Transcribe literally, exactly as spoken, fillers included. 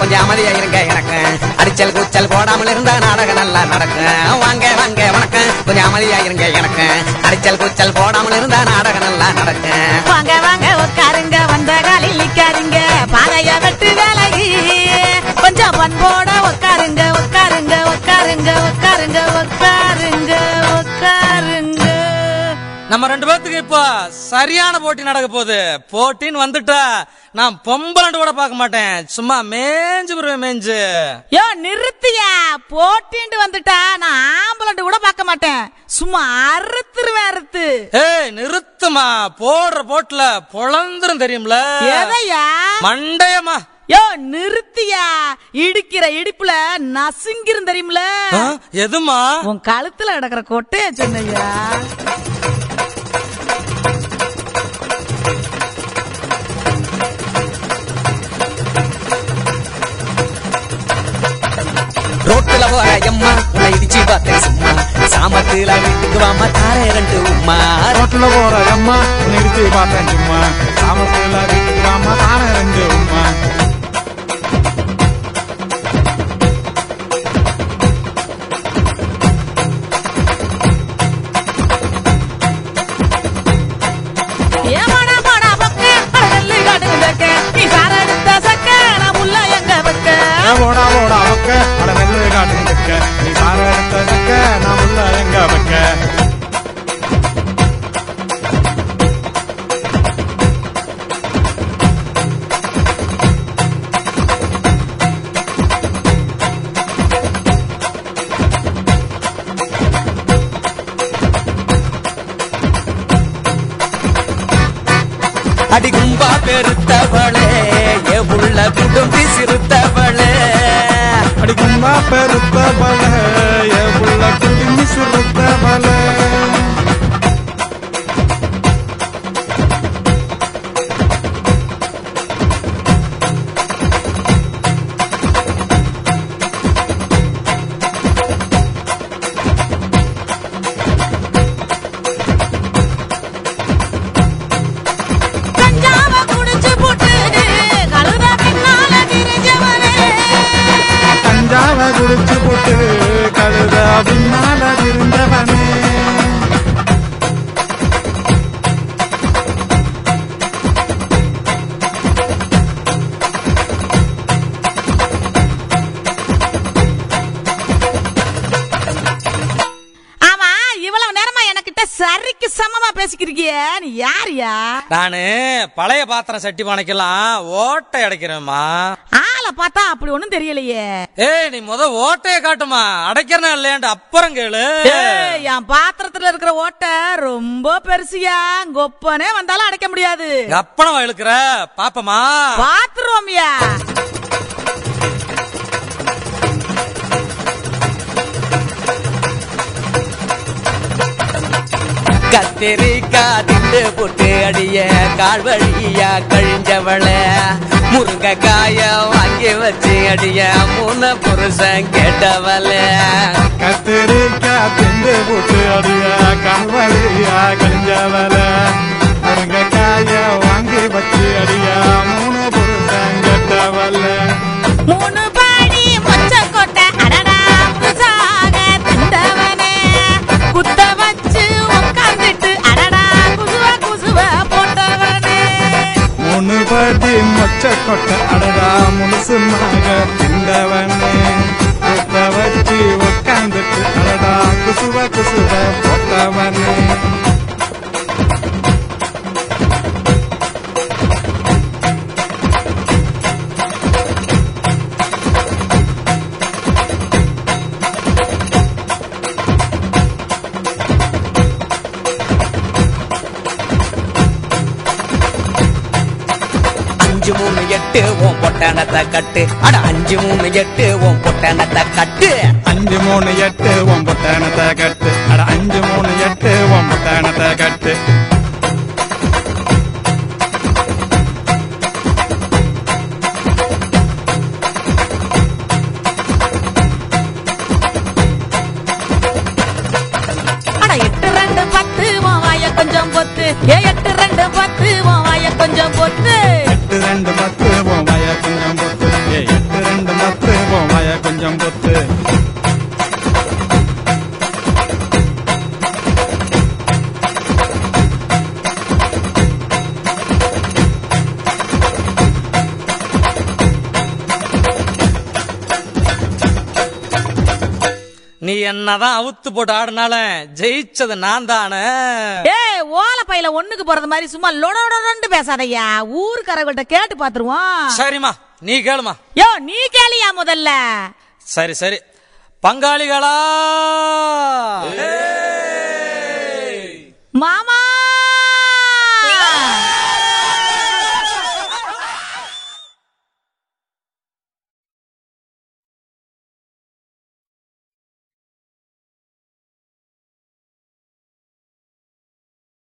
கொஞ்சம் அமைதியா இருங்க எனக்கு அடிச்சல் கூச்சல் போடாமல் இருந்தா நாடகம் நல்லா நடக்கும் வாங்க வாங்க வணக்கம் கொஞ்சம் அமைதியா இருங்க எனக்கு அடிச்சல் கூச்சல் போடாமல் இருந்தா நாடகம் நல்லா நடக்கும் வாங்க வாங்க உட்காருங்க வந்த காலில் நிக்காருங்க பாதைய வெட்டு வேலைக்கு கொஞ்சம் பண்போட உட்காருங்க உட்காருங்க உட்காருங்க உட்காருங்க உட்காருங்க உட்காருங்க நம்ம ரெண்டு பேத்துக்கு இப்ப சரியான போட்டி நடக்க போகுது. போட்டின்னு வந்துட்டா நான் பொம்பளண்டு கூட பார்க்க மாட்டேன், சும்மா மேஞ்சு வருவேன் மேஞ்சு. யோ நிறுத்தியா, போட்டின்னு வந்துட்டா நான் ஆம்பளண்டு கூட பார்க்க மாட்டேன், சும்மா அறுத்துருவேன் அறுத்து. ஏய் நிறுத்துமா, போடுற போட்டுல பொழந்துரும் தெரியும்ல. எதையா மண்டையம்மா. யோ நிறுத்தியா, இடிக்கிற இடிப்புல நசுங்கிரும் தெரியும்ல. எதுமா? உன் கழுத்துல கிடக்குற கொட்டைய சொன்னையா. ரோட்டுல போற எம்மா உன்னை இடிச்சு பார்த்தேன் சும்மா சாமத்துல வீட்டுக்கு வாமா தாரே ரெண்டு உம்மா. ரோட்டுல போற எம்மா உன்னை இடிச்சு பார்த்தேன் சும்மா சாமத்துல வீட்டுக்கு வாமா தாரே ரெண்டு உம்மா. ஓடா ஓடா வைக்க அட நெல்லு காட்டு வைக்க நீ சார எடுத்த வைக்க நான் உள்ள எங்க வைக்க. அடி கும்பா பெருத்தவளே எ உள்ள குடும்பி சிறுத்தவளே. அடி கும்பா பெருத்தவளே எ உள்ள குடும்பி சிறுத்தவளே. குடிச்சு போட்டு கழுத பின்னால இருந்தவனே. ஆமா இவ்வளவு நேரமா எனக்கிட்ட சரிக்கு சமமா பேசிக்கிறீங்க, நீ யாரியா? நானு பழைய பாத்திரம் சட்டி பானைக்கெல்லாம் ஓட்டை அடைக்கிறேம்மா. ஆளை பார்த்தா அப்படி ஒண்ணும் தெரியலையே. ஏய் நீ முத ஓட்டைய காட்டுமா, அடைக்கிறனா இல்லையாண்டு அப்புறம் கேளு. என் பாத்திரத்துல இருக்கிற ஓட்டை ரொம்ப பெருசியா, கொப்பனே வந்தாலும் அடைக்க முடியாது. அப்பனவா இழுக்கிற பாப்பமா? பாத்துருவோம்யா. கத்திரிக்காய் திண்டு போட்டு அடிய கால்வழியா கழிஞ்சவள முருங்கைக்காய வாங்கி வச்சு அடிய மூணு புருஷன் கேட்டவள. கத்திரிக்காய் திண்டு போட்டு அடிய கால்வழியா கழிஞ்சவள முருங்கைக்காய வாங்கி வச்சு அடிய மூணு புருஷன் கேட்டவள. மூணு பாடி மொச்ச கொட்டை அடடா புதுசாக திண்டவனே குத்த வச்சு உட்கார்ந்துட்டு அடடா குசுவ குசுவ போட்டவனே. மூணு பாடி மொச்ச கொட்டை அடடா முழுசுமாக திண்டவனே குத்த வச்சு உட்கார்ந்துட்டு அடடா குசுவ குசுவ போட்டவனே. அஞ்சு மூணு எட்டு ஓம் பொட்டானத்தை கட்டு அட அஞ்சு மூணு எட்டு ஓம் பொட்டானத்தை கட்டு. அஞ்சு மூணு எட்டு ஒம்பத்தானத்தை கட்டு அட அஞ்சு மூணு எட்டு ஒம்பத்தானத்தை கட்டு. அட எட்டு ரெண்டு பத்து உன் வாய கொஞ்சம் பொத்து, ஏ எட்டு ரெண்டு பத்து உன் வாய கொஞ்சம் பொத்து. எட்டு ரெண்டு பத்து உன் வாய கொஞ்சம் பொத்து, ஏ எட்டு ரெண்டு என்னதான் அவுத்து போட்டு ஆடினாலும் ஜெயிச்சது நான் தானே. ஏய் ஓல பையில ஒண்ணுக்கு போறது மாதிரி சும்மா லொடொடொடன்னு பேசாதய்யா. ஊருக்காரங்கள்ட்ட கேட்டு பாத்துருவோம். சரிம்மா நீ கேளுமா. யோ நீ கேளியா முதல்ல. சரி சரி பங்காளிகளா மாமா